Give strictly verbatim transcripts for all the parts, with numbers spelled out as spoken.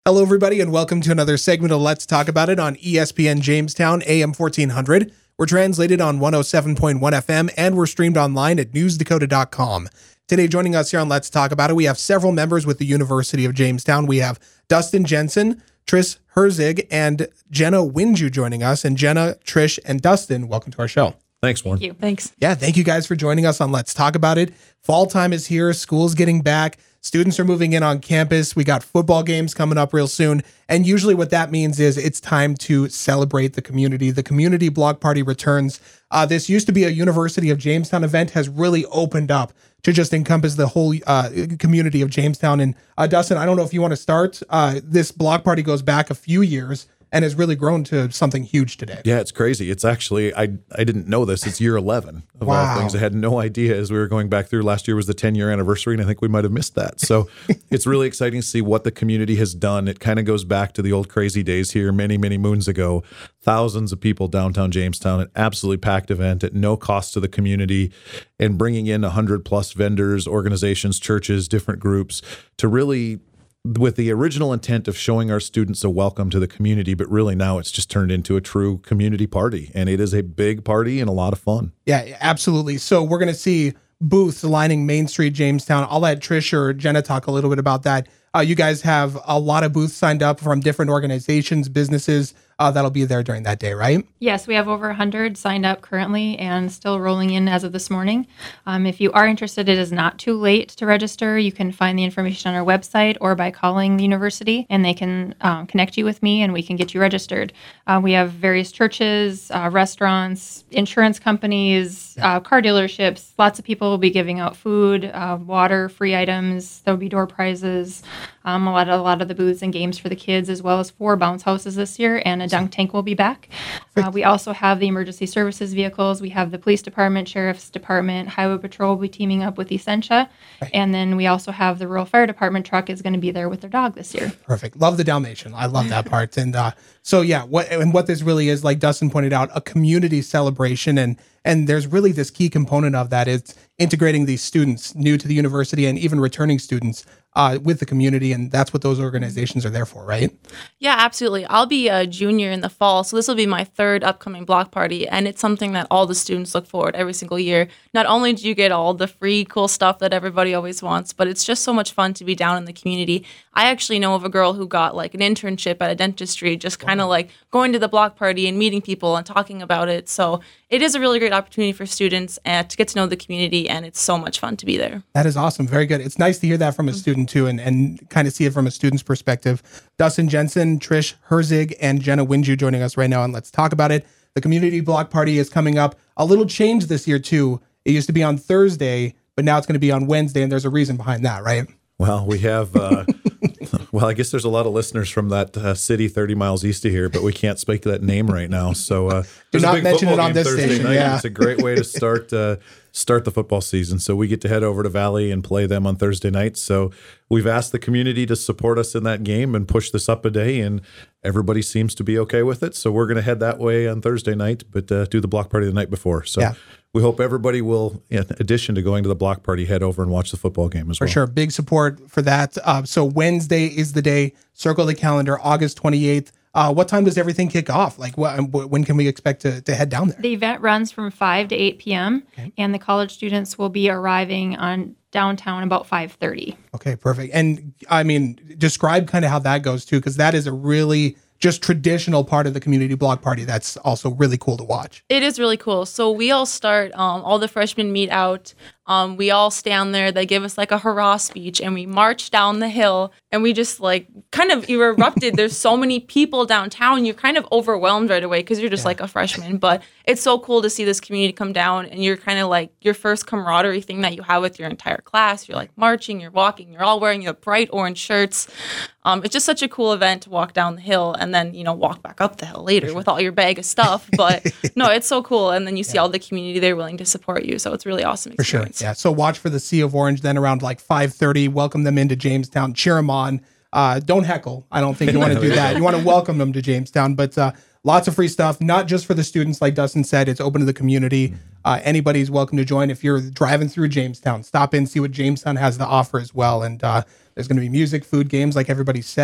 Hello, everybody, and welcome to another segment of Let's Talk About It on E S P N Jamestown, A M fourteen hundred. We're translated on one oh seven point one F M, and we're streamed online at news dakota dot com. Today, joining us here on Let's Talk About It, we have several members with the University of Jamestown. We have Dustin Jensen, Trish Herzig, and Jenna Winju joining us. And Jenna, Trish, and Dustin, welcome to our show. Thanks, Warren. Thank you. Thanks. Yeah, thank you guys for joining us on Let's Talk About It. Fall time is here. School's getting back. Students are moving in on campus. We got football games coming up real soon. And usually what that means is it's time to celebrate the community. The community block party returns. Uh, this used to be a University of Jamestown event, has really opened up to just encompass the whole uh, community of Jamestown. And uh, Dustin, I don't know if you want to start. Uh, this block party goes back a few years and has really grown to something huge today. Yeah, it's crazy. It's actually, I I didn't know this. It's year eleven of Wow. all things. I had no idea as we were going back through. Last year was the ten-year anniversary, and I think we might have missed that. So it's really exciting to see what the community has done. It kind of goes back to the old crazy days here many, many moons ago. Thousands of people downtown Jamestown, an absolutely packed event at no cost to the community, and bringing in one hundred plus vendors, organizations, churches, different groups to really, with the original intent of showing our students a welcome to the community, but really now it's just turned into a true community party, and it is a big party and a lot of fun. Yeah, absolutely. So we're going to see booths lining Main Street, Jamestown. I'll let Trish or Jenna talk a little bit about that. Uh, you guys have a lot of booths signed up from different organizations, businesses uh, that'll be there during that day, right? Yes, we have over one hundred signed up currently and still rolling in as of this morning. Um, if you are interested, it is not too late to register. You can find the information on our website or by calling the university, and they can um, connect you with me and we can get you registered. Uh, we have various churches, uh, restaurants, insurance companies, uh, car dealerships. Lots of people will be giving out food, uh, water, free items. There'll be door prizes. Um, a lot of a lot of the booths and games for the kids, as well as four bounce houses this year, and a dunk tank will be back. Uh, we also have the emergency services vehicles. We have the police department, sheriff's department, highway patrol will be teaming up with Essentia, right. And then we also have the rural fire department truck is going to be there with their dog this year. Perfect. Love the Dalmatian. I love that part. And uh, so yeah, what and what this really is, like Dustin pointed out, a community celebration, and and there's really this key component of that is integrating these students new to the university and even returning students uh, with the community, and that's what those organizations are there for, right? Yeah, absolutely. I'll be a junior in the fall, so this will be my third upcoming block party, and it's something that all the students look forward every single year. Not only do you get all the free cool stuff that everybody always wants, but it's just so much fun to be down in the community. I actually know of a girl who got like an internship at a dentistry, just kind of wow. like going to the block party and meeting people and talking about it. So it is a really great opportunity for students uh, to get to know the community, and it's so much fun to be there. That is awesome. Very good. It's nice to hear that from a student too, and, and kind of see it from a student's perspective. Dustin Jensen, Trish Herzig, and Jenna Winju joining us right now, and let's talk about it. The community block party is coming up. A little change this year too. It used to be on Thursday, but now it's going to be on Wednesday, and there's a reason behind that, right? Well, we have, uh, well, I guess there's a lot of listeners from that uh, city thirty miles east of here, but we can't speak to that name right now. So uh, do not mention it on this Thursday station. Night. Yeah. It's a great way to start uh, start the football season. So we get to head over to Valley and play them on Thursday night. So we've asked the community to support us in that game and push this up a day, and everybody seems to be okay with it. So we're going to head that way on Thursday night, but uh, do the block party the night before. So yeah. We hope everybody will, in addition to going to the block party, head over and watch the football game as well. For sure. Big support for that. Uh, so Wednesday is the day. Circle the calendar, August twenty-eighth. Uh, what time does everything kick off? Like, what, when can we expect to, to head down there? The event runs from five to eight p.m., okay. And the college students will be arriving on downtown about five thirty. Okay, perfect. And, I mean, describe kind of how that goes, too, because that is a really just traditional part of the community block party that's also really cool to watch. It is really cool. So we all start, um, all the freshmen meet out. Um, we all stand there. They give us like a hurrah speech, and we march down the hill, and we just like kind of erupted. There's so many people downtown. You're kind of overwhelmed right away because you're just yeah. like a freshman. But it's so cool to see this community come down, and you're kind of like your first camaraderie thing that you have with your entire class. You're like marching, you're walking, you're all wearing your bright orange shirts. Um, it's just such a cool event to walk down the hill and then, you know, walk back up the hill later sure. with all your bag of stuff. But no, it's so cool. And then you see yeah. all the community there willing to support you. So it's really awesome experience. For sure. Yeah. So watch for the Sea of Orange then around like five thirty. Welcome them into Jamestown. Cheer them on. Uh, don't heckle. I don't think you want to do that. You want to welcome them to Jamestown. But uh, lots of free stuff, not just for the students. Like Dustin said, it's open to the community. Uh, anybody's welcome to join. If you're driving through Jamestown, stop in, see what Jamestown has to offer as well. And uh, there's going to be music, food, games, like everybody said.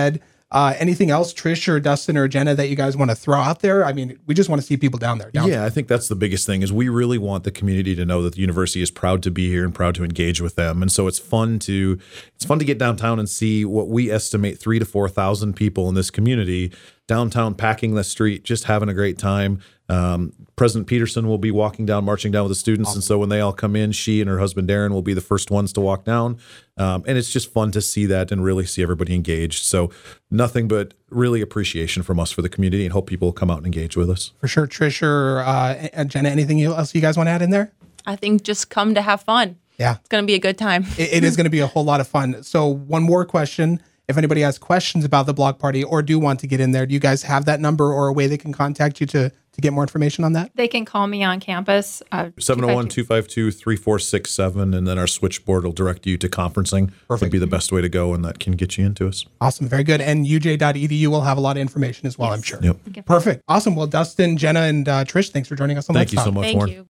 Uh, anything else, Trish or Dustin or Jenna, that you guys want to throw out there? I mean, we just want to see people down there. Down yeah, there. I think that's the biggest thing is we really want the community to know that the university is proud to be here and proud to engage with them. And so it's fun to it's fun to get downtown and see what we estimate three to four thousand people in this community downtown, packing the street, just having a great time. Um, President Peterson will be walking down, marching down with the students. Awesome. And so when they all come in, she and her husband, Darren, will be the first ones to walk down. Um, and it's just fun to see that and really see everybody engaged. So nothing but really appreciation from us for the community and hope people come out and engage with us. For sure. Trish or uh, Jenna, anything else you guys want to add in there? I think just come to have fun. Yeah. It's going to be a good time. it, it is going to be a whole lot of fun. So one more question. If anybody has questions about the block party or do want to get in there, do you guys have that number or a way they can contact you to, to get more information on that? They can call me on campus. Uh, seven oh one, two five two, three four six seven, and then our switchboard will direct you to conferencing. Perfect. Would be the best way to go, and that can get you into us. Awesome. Very good. And U J dot E D U will have a lot of information as well, Yes. I'm sure. Yep. Perfect. Awesome. Well, Dustin, Jenna, and uh, Trish, thanks for joining us on Thank Let's you so Talk. much, Thank Warren. you.